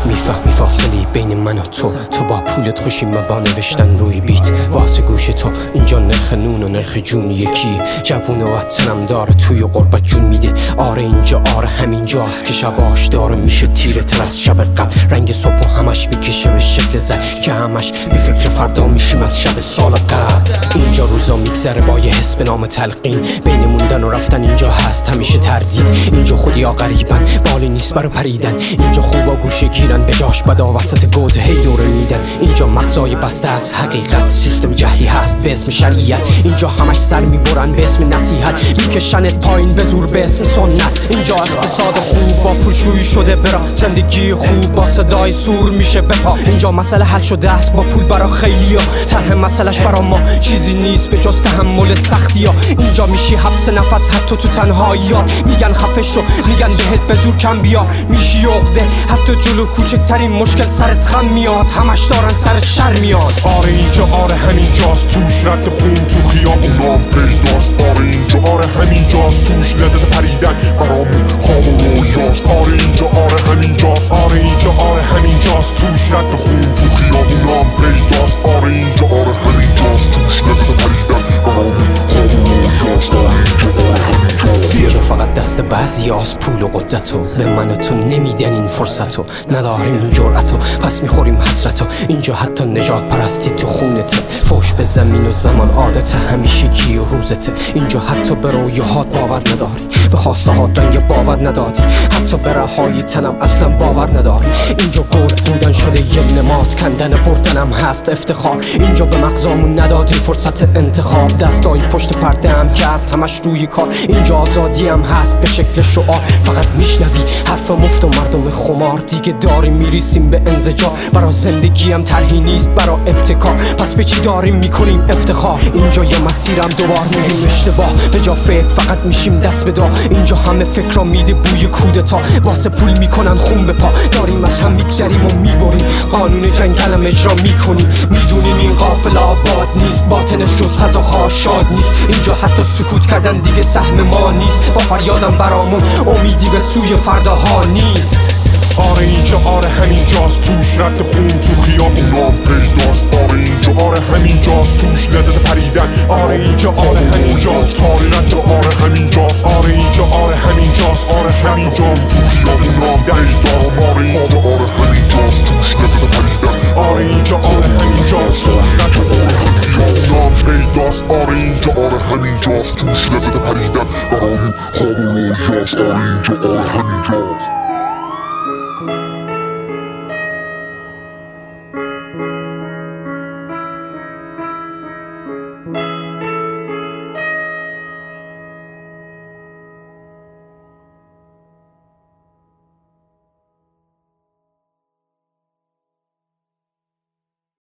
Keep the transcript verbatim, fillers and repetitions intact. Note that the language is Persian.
میفهمی فاصلی بین من و تو، تو با پولت خوشی ما با نوشتن روی بیت واسه گوش تو. اینجا نرخ نون و نرخ جون یکی، جوون و وطنم داره توی غربت جون میده. آره اینجا آره همینجاست که شباش داره میشه تیره تر از شب قبل. رنگ صبح و همش میکشه به شکل زد که همش بی فکر فردا میشیم از شب سال قبل. اینجا روزا میگذره با یه حس به نام تلقین، بین موندن و رفتن اینجا هست همیشه تردید. اینجا خودی ها غریبن، بالی نیست برا پریدن. اینجا خوبا گوشه گیرن به جاش بدا وسط گود هی دوره میدن. اینجا مغزای بسته از حقیقت، سیستم جهلی هست به اسم شریعت. اینجا همش سر میبرن به اسم نصیحت، میکشنت پایین به زور به اسم سنت. اینجا اقتصاد خوب با پولشویی شده برا، زندگی خوب با صدای سور میشه بپا. اینجا مسئله حل شده است با پول برا خیلیا، طرح مسئلهش برا ما چیزی نیست به جز تحمل سختیا. اینجا میشی حبس نفس حتی تو تنهاییات، میگن خفه شو میگن بهت به زور کم بیا. میشی عقده حتی جلو کوچکترین مشکل سرت خم میاد، همش دارن سرت شر میاد. آره اینجا آره همینجاست، توش رد خون تو خیابونام پیداست. آره اینجا آره همینجاست، توش لذت پریدن برامون خواب و رویاست. آره اینجا آره همینجاست، آره اینجا آره همینجاست، توش رد خون تو خیابونام پیداست. آره اینجا آره همینجاست، توش لذت پریدن برامون خواب و رویاست. آره اینجا آره همینجاست. اینجا فقط دست بعضی هاست پول و قدرتو، به من و تو نمیدن این فرصتو، نداریم این جرأتو پس میخوریم حسرتو. اینجا حتی نجات پرستی تو خونته، فوش به زمین و زمان عادته، همیشگی و روزته. اینجا حتی به رویاهات باور نداری، به خواسته ها رنگ باور ندادی، حتی به رهایی تنم اصلا باور نداری. اینجا گرد بودن شده یه نماد، کندن بردنم هست افتخار. اینجا به مغزامون ندادیم فرصت انتخاب، دستایی پشت پرده هم که هست همش روی کار. اینجا آزادی هم هست به شکل شعار، فقط میشنوی حرف مفت و مردم خمار. دیگه داریم میریسیم به انزجار، برا زندگی هم طرحی نیست برا ابتکار، پس به چی داریم میکنیم افتخار. اینجا یه مسیرم دوبار میریم اشتباه، به جا فکر فقط میشیم دست به دعا. اینجا همه فکرها میده بوی کودتا، واسه پول میکنن خون به پا. داریم از هم میگذریم و میبریم، قانون جنگلم اجرا میکنیم. میدونیم این قافل آباد نیست، باطنش جز غذاخواه شاد نیست. اینجا حتی سکوت کردن دیگه سهم ما نیست، با فریادم برامون امیدی به سوی فرداها نیست. آره اینجا آره همینجاست، توش رد خون تو خیابونام پیداست. آره اینجا آره همینجاست، توش لذت پریدن. آره اینجا آره همینجاست، آره اینجا آره همینجاست. آره اینجا آره همینجاست، آره همینجاست، توش خیابونام پیداست. آره اینجا آره همینجاست، توش لذت پریدن. آره اینجا آره همینجاست، توش رد خون پیداست. آره اینجا آره همینجاست، توش لذت پریدن برامون خواب و رویاست. آره اینجا آره همینجاست.